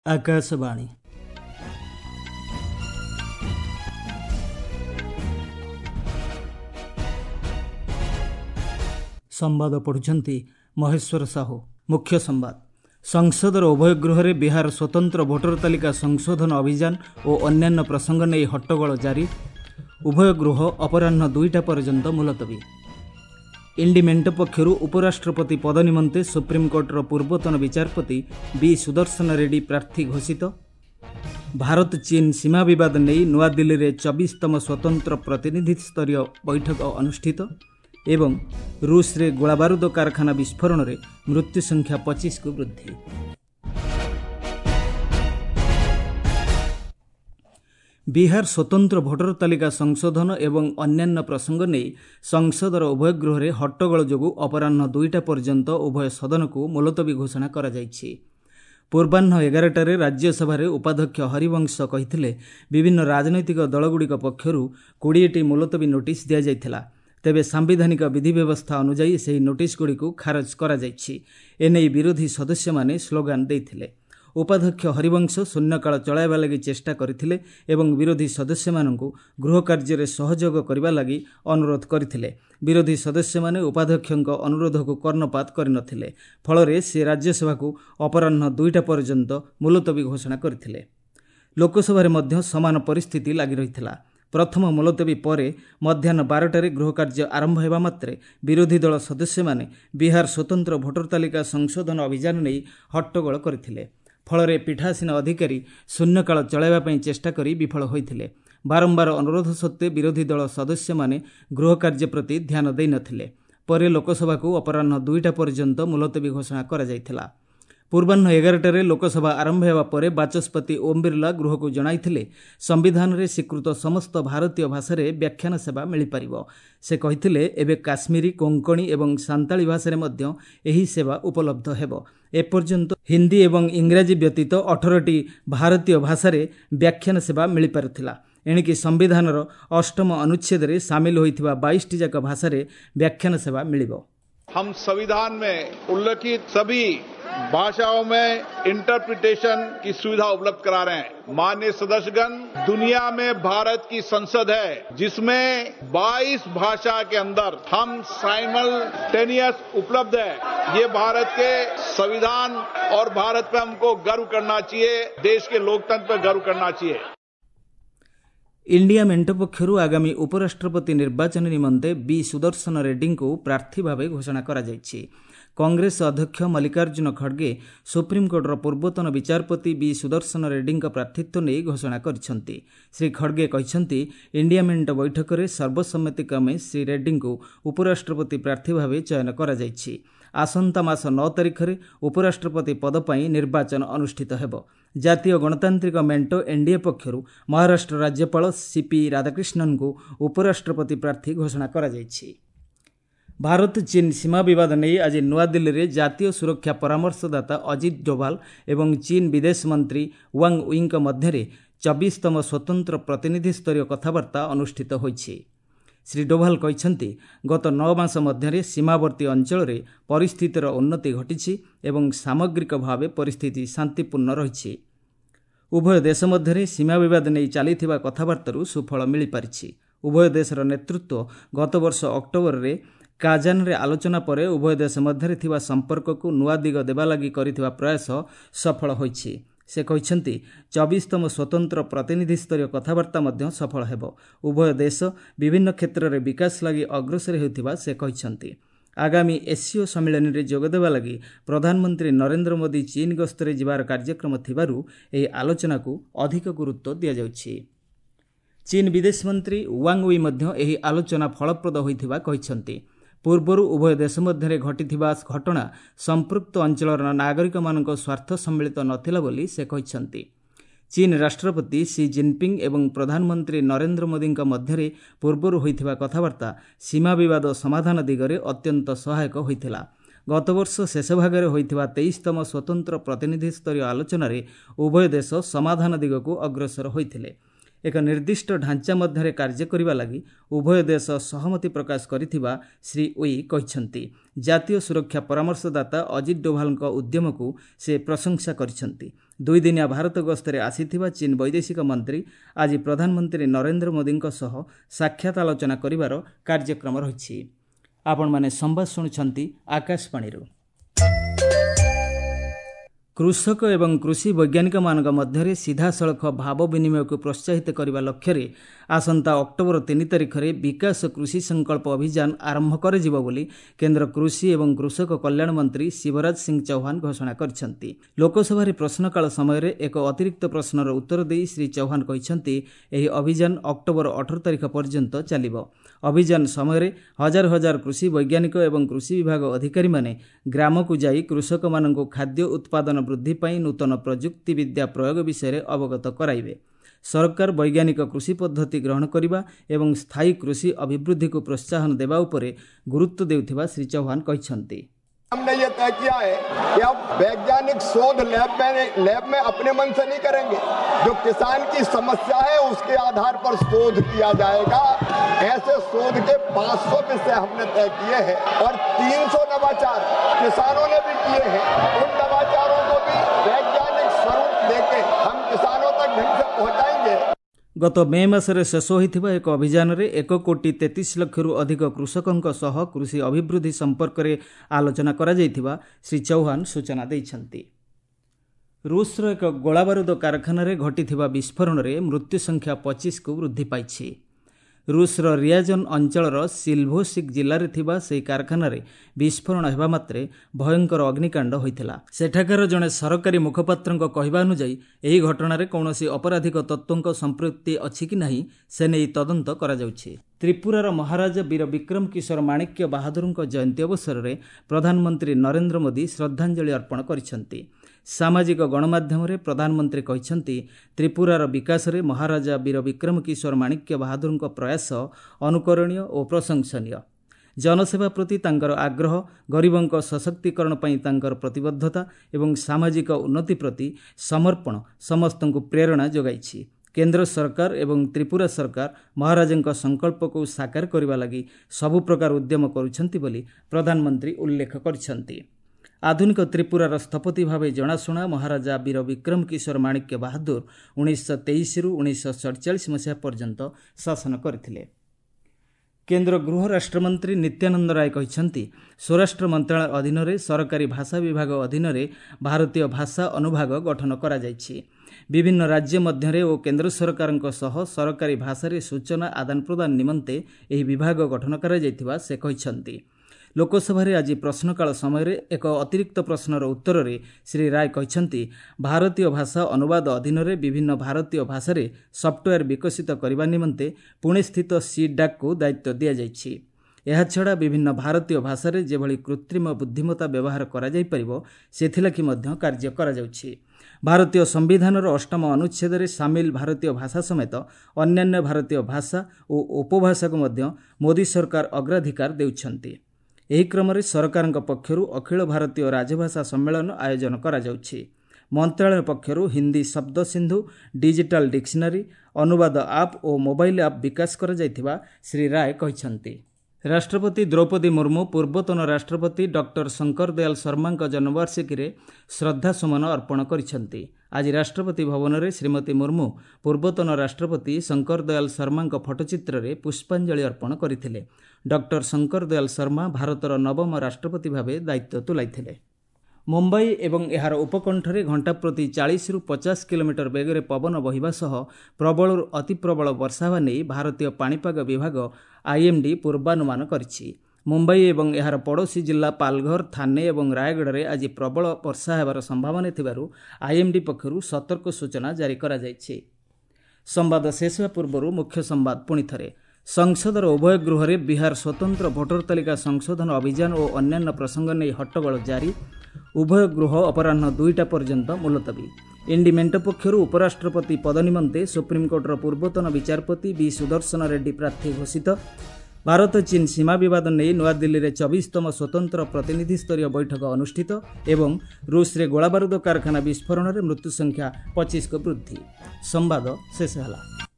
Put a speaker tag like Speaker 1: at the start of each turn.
Speaker 1: आकाशवाणी संवाद पढ़ुछंती महेश्वर साहू। मुख्य संवाद। संसदर उभय गृह में बिहार स्वतंत्र भोटर तालिका संशोधन अभियान और अन्यान्य प्रसंग नहीं हट्टगोल जारी। उभय गृह अपराह्न 2टा पर्यंत मुलतवी। इंडी मेंट पक्षर उपराष्ट्रपति पद निमंते सुप्रीमकोर्टर पूर्वतन विचारपति बी सुदर्शन रेड्डी प्रार्थी घोषित। भारत चीन सीमा विवाद नहीं नवा दिल्ली में 24तम स्वतंत्र प्रतिनिधि स्तरीय बैठक अनुष्ठित एवं रूस रे गोलाबारूद कारखाना विस्फोरण में मृत्यु संख्या 25 को वृद्धि। बिहार स्वतंत्र भोटर तालिका संशोधन एवं अन्यान्य प्रसंग नहीं संसदर उभय गृह में हट्टगोल जोगु अपराह्न 2टा पर्यंत उभय सदन को मुलतवी घोषणा करा जायछि। पूर्वाह्न 11टारे राज्यसभा उपाध्यक्ष हरिवंश कहिथिले विभिन्न राजनैतिक दलगुड़िक पक्षर 20टी मुलतवी नोटिस दिया जायथिला। तेबे सांविधानिक विधि व्यवस्था अनुଯାयी ସେହି नोटिस गुड़िक खारज करा जायछि। एने विरोधी सदस्य माने स्लोगान देथिले। उपाध्यक्ष हरिवंश शून्यकाल चलाइबा लागि चेष्टा करथिले एवं विरोधी सदस्य माननकु गृह कार्य सहयोग करबा लागि अनुरोध करथिले। विरोधी सदस्य माने उपाध्यक्षक अनुरोध को कर्णपात करनथिले। फलरे से राज्यसभा को अपराह्न 2टा पर्यंत मुलतवी घोषणा करथिले। लोकसभा रे मध्य समान परिस्थिति लागि रहिथिला। प्रथम मुलतवी परे मध्याह्न 12टारे गृह कार्य आरंभ हेबा मात्रे विरोधी दल सदस्य माने बिहार स्वतंत्र भोटर तालिका संशोधन अभियान नहीं हट्टगोल करथिले। फलरे पीठासीन अधिकारी शून्यकाल चलाइबा चेष्टा करी विफल होइथिले। बारंबार अनुरोध सत्वे विरोधी दल सदस्य माने गृह कार्य प्रति ध्यान देई नथिले। परे लोकसभा को अपराह्न 2टा पर्यंत मुलतवी घोषणा करा जायथिला। पूर्वाह्न 11टारे लोकसभा आरंभ हेबा परे बाचस्पति ओम बिरला गृह को जणाइथिले संविधान रे स्वीकृत समस्त भारतीय भाषा रे व्याख्यान सेवा मिल पारिबो। से कहिथिले एबे काश्मीरी, कोंकणी एवं सांताली भाषा रे मध्य एही सेवा उपलब्ध हेबो। एपर्यंत हिंदी एवं इंग्राजी व्यतीत 18टी भारतीय भाषा रे व्याख्यान सेवा मिल पारुथिला। एणिकी संविधानर 8म अनुच्छेद रे शामिल होइथिबा 22टी जाक भाषा रे व्याख्यान सेवा मिलिबो।
Speaker 2: हम संविधान में उल्लेखित सभी भाषाओं में इंटरप्रिटेशन की सुविधा उपलब्ध करा रहे हैं। माननीय सदस्यगण, दुनिया में भारत की संसद है जिसमें 22 भाषा के अंदर हम साइमल्टेनियस उपलब्ध है। ये भारत के संविधान और भारत पे हमको गर्व करना चाहिए, देश के लोकतंत्र पर गर्व करना चाहिए।
Speaker 1: इंडिया मेंट पक्षर आगामी उपराष्ट्रपति निर्वाचन निमंते बी सुदर्शन रेड्डी को प्रार्थी भाव घोषणा करा जायछि। कांग्रेस अध्यक्ष मल्लिकार्जुन खड़गे सुप्रीमकोर्टर पूर्वतन विचारपति बी सुदर्शन रेड्डी प्रार्थित्व नहीं घोषणा करिसेंति। श्री खड़गे कहिसेंति इंडिया मेंट बैठक में सर्वसम्मति क्रमे श्री रेड्डी को उपराष्ट्रपति प्रार्थी भाव चयन करा जायछि। आसंता मास 9 तारिख में उपराष्ट्रपति पद पर निर्वाचन अनुष्ठित हेबो। जातीय गणतांत्रिक मेंट एनडीए पक्षर महाराष्ट्र राज्यपाल सीपी राधाकृष्णन को उपराष्ट्रपति प्रार्थी घोषणा करा जायछि। भारत चीन सीमा विवाद नहीं आज नवा दिल्ली में जातीय सुरक्षा परामर्शदाता अजित डोभाल एवं चीन विदेश मंत्री वांग यीଙ୍କ मध्य 24तम स्वतंत्र प्रतिनिधि स्तरीय कथबार्ता अनुष्ठित होइछि। श्री डोभाल कहते गत 9 मास मध्य सीमावर्ती अंचल में परिस्थितिर उन्नति घटी एवं सामग्रिक भाव परिस्थिति शांतिपूर्ण रही। उभय देश मध्य सीमा विवाद नहीं चली कथबार्तारू सुफल मिल पारिछि। उभय देशर नेतृत्व गत वर्ष अक्टोबर में काजान रे आलोचना परे उभय देश मध्य थिबा संपर्क को नुआ दिग देबा लागि करिथिबा प्रयास सफल होइछि। से कहते 24तम स्वतंत्र प्रतिनिधि स्तरीय कथबार्ता मध्य सफल हेबो। उभय देश विभिन्न क्षेत्र में विकास लगी अग्रसर हेउथिबा से कहते। आगामी एससीओ सम्मेलन में जोगदेवा लगी प्रधानमंत्री नरेंद्र मोदी चीन गस्तरे जिबार कार्यक्रम थिबारु एही आलोचना को अधिक गुरुत्व दिया जाउछि। चीन विदेश मंत्री वांग यी मध्य एही आलोचना फलप्रद होइथिबा कहते। पूर्वर उभय देश मध्य घटिथिबा घटना संपृक्त अंचलर नागरिक मानक स्वार्थ सम्मिलित नथिला बोली से कहते। चीन राष्ट्रपति सी जिनपिंग एवं प्रधानमंत्री नरेंद्र मोदी मध्य पूर्वर होइथिबा कथबार्ता सीमा विवाद समाधान दिगरे अत्यंत सहायक होइथिला। गत वर्ष शेष भागरे होइथिबा 23तम स्वतंत्र प्रतिनिधि स्तरीय आलोचना रे उभय देश समाधान दिगको अग्रसर होइथिले। एक निर्दिष्ट ढांचा मध्य कार्य करने लगी उभय देश सहमति प्रकाश करिथिबा श्री ओई कहिसंती। जातीय सुरक्षा परामर्शदाता अजित डोभाल उद्यम को से प्रशंसा करिसंती। 2 दिनिया भारत गस्तरे आसीथिबा चीन वैदेशिक मंत्री आज प्रधानमंत्री नरेंद्र मोदी सह साक्षात आलोचना करिवार कार्यक्रम रहिछि। आपण माने संवाद शुणुछंती आकाशवाणी। कृषक एवं कृषि वैज्ञानिक मानक मध्य सीधासलख भाव विनिमय को प्रोत्साहित करने लक्ष्य आसंता अक्टोबर 3 तारिख में विकास कृषि संकल्प अभियान आरंभ कर केंद्र कृषि एवं कृषक कल्याण मंत्री शिवराज सिंह चौहान घोषणा कर लोकसभा प्रश्नकाल समय एक अतिरिक्त प्रश्नर उत्तर दे श्री चौहान कहते यह अभियान अक्टोबर 18 तारिख पर्यंत चलिब। अभियान समय हजार हजार कृषि वैज्ञानिक एवं कृषि विभाग अधिकारी माने ग्राम को जाई कृषक मानक खाद्य उत्पादन वृद्धि पाई नूतन प्रजुक्ति विद्या प्रयोग विषय अवगत कराइबे। सरकार वैज्ञानिक कृषि पद्धति ग्रहण करने एवं स्थायी कृषि अभिवृद्धि को प्रोत्साहन देवा उपरे गुरुत्व देउथिबा श्री चौहान कहते।
Speaker 3: हमने ये तय किया है कि अब वैज्ञानिक शोध लैब में अपने मन से नहीं करेंगे, जो किसान की समस्या है उसके आधार पर शोध किया जाएगा। ऐसे शोध के 500 विषय हमने तय किए हैं और 300 नवाचार किसानों ने भी किए हैं। उन नवाचारों को भी वैज्ञानिक स्वरूप देके हम किसानों तक ढंग से पहुंचाएंगे।
Speaker 1: गत मे मासरे शेष होइथिबा एक अभियान रे 1,33,00,000 रु अधिक कृषकों सह कृषि अभिवृद्धि संपर्क में आलोचना करा जायथिबा श्री चौहान सूचना दैछंती। रूसर एक गोलाबारूद कारखाना रे घटिथिबा विस्फोरण रे मृत्यु संख्या 25 को वृद्धि पाइछि। रूसर रियाजन अंचलर सिल्भोसिक जिले थिबा सेही कारखाना रे विस्फोरण हेबा मात्रे भयंकर अग्निकांड होइथिला। सेठाकार जणे सरकारी मुखपात्रଙ୍କ कहवा अनुଯାयी एही घटना रे कौनसी अपराधिक तत्वଙ୍କ संपृक्ति अछि कि नाही से नै तदंत करा जाउछि। त्रिपुरार महाराजा वीर विक्रम किशोर माणिक्य बहादुरଙ୍କ जयंती अवसर में प्रधानमंत्री नरेंद्र मोदी श्रद्धांजलि अर्पण करिसंती। सामाजिक गणमाध्यम रे प्रधानमंत्री कहते त्रिपुरार विकास रे महाराजा वीर विक्रम किशोर माणिक्य बहादुरଙ୍କ प्रयास अनुकरणीय और प्रशंसनीय। जनसेवा प्रति तांकर आग्रह, गरीबों सशक्तिकरण पई तांकर प्रतिबद्धता एवं सामाजिक उन्नति प्रति समर्पण समस्त को प्रेरणा जोगाइछि। केंद्र सरकार एवं त्रिपुरा सरकार महाराजा संकल्प को साकार करने लगी सबु प्रकार उद्यम करुछंती बोली प्रधानमंत्री उल्लेख करछंती। आधुनिक त्रिपुरार स्थपति भाव जनाशुना महाराजा वीर विक्रम किशोर माणिक्य बहादुर 1923 रु 1947 मसीहा पर्यंत शासन करथिले। केंद्र गृह राष्ट्रमंत्री नित्यानंद राय कहते स्वराष्ट्र मंत्रालय अधीन रे सरकारी भाषा विभाग अधीन रे भारतीय भाषा अनुभाग गठन करा जायछि। विभिन्न राज्य मध्य और केंद्र सरकार सह सरकारी भाषा रे सूचना आदान प्रदान निमंते एही विभाग गठन करा जायथिबा से कहछंती। लोकसभा आज प्रश्नकाल समय एक अतिरिक्त प्रश्नर उत्तर में श्री राय कहते भारतीय भाषा अनुवाद अधीन रे विभिन्न भारतीय भाषा रे सॉफ्टवेयर विकसित करने निमंते पुणे स्थित सीडाक को दायित्व दि जाइछि। यह छड़ा विभिन्न भारतीय भाषा रे जेभली कृत्रिम बुद्धिमत्ता व्यवहार करा जाय परिबो सेथिलाकि मध्य कार्य करा जाउछि। भारतीय संविधानर 8 अनुच्छेद रे सामिल भारतीय भाषा समेत अन्यान्य भारतीय भाषा और उपभाषा को मध्य मोदी सरकार अग्राधिकार देउछंती। एही क्रम में सरकार पक्षरु अखिल भारतीय राजभाषा सम्मेलन आयोजन करा जाउछि। मंत्रालय पक्षरु हिंदी शब्द सिंधु, डिजिटल डिक्शनरी, अनुवाद आप और मोबाइल आप विकास करा जायथिबा श्री राय कहछंती। राष्ट्रपति द्रौपदी मुर्मू पूर्वतन राष्ट्रपति डॉक्टर शंकर दयाल शर्मा जन्मवार्षिकी रे श्रद्धा सुमन अर्पण करिसंती। आज राष्ट्रपति भवन में श्रीमती मुर्मू पूर्वतन राष्ट्रपति शंकर दयाल शर्मा फोटोचित्र रे पुष्पांजलि अर्पण करथिले। डॉक्टर शंकर दयाल शर्मा भारतर 9म राष्ट्रपति भावे दायित्व तुलाइथिले। मुंबई एवं एहार उपकंठरे घंटा प्रति 40 रु 50 किलोमीटर बेगरे पवन बहिबा सह प्रबल अति प्रबल वर्षा हेबा नै भारतीय पाणीपाग विभाग आईएमडी पूर्वानुमान करिछि। मुंबई एवं एहार पड़ोसी जिला पालघर, थाने एवं रायगढ़ रे आज प्रबल वर्षा हेबार संभावना थिबारु आईएमडी पक्षरु सतर्क सूचना जारी करा जायछि। संवाद शेष हेबा पूर्वरु मुख्य संवाद पुणी थरे। संसदर उभय गृह रे बिहार स्वतंत्र भोटर तालिका संशोधन अभियान और अन्यान्य प्रसंग नहीं हट्टगोल जारी। उभय गृह अपराह्न 2टा पर्यंत मुलतवी। एनडी मेंट पक्षर उपराष्ट्रपति पद निमंते सुप्रीमकोर्टर पूर्वतन विचारपति बी सुदर्शन रेड्डी प्रार्थी घोषित। भारत चीन सीमा बद नहीं नूआदिल्ली में 24तम स्वतंत्र प्रतिनिधि स्तरीय बैठक अनुष्ठित एवं रूस रे गोलाबारूद कारखाना विस्फोरण में मृत्यु संख्या 25 को वृद्धि। संवाद शेष होला।